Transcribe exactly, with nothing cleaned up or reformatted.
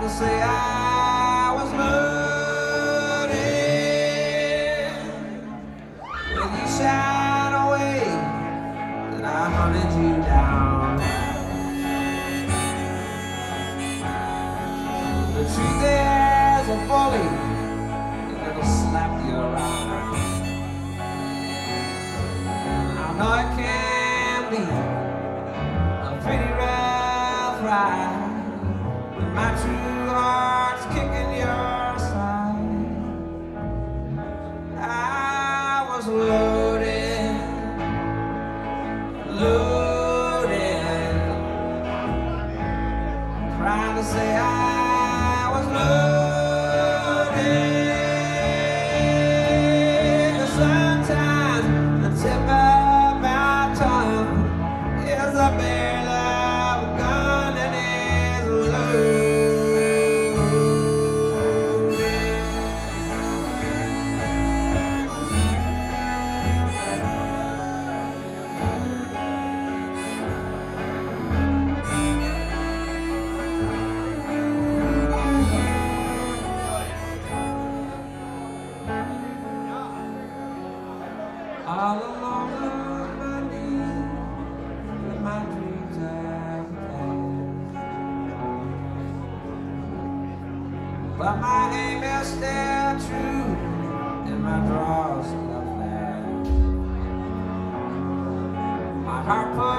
to say I was loaded. When you shied away, then I hunted you down. The truth is a bully, and it'll slap you around. I know it can be a pretty rough ride, but my true heart's kicking your side. I was loaded, loaded, trying to say I was loaded. But sometimes the tip of my tongue is a barrel of a gun and is loaded. All alone on my knees, with my dreams have passed. But my aim is still true, and my draws still fast. My heart put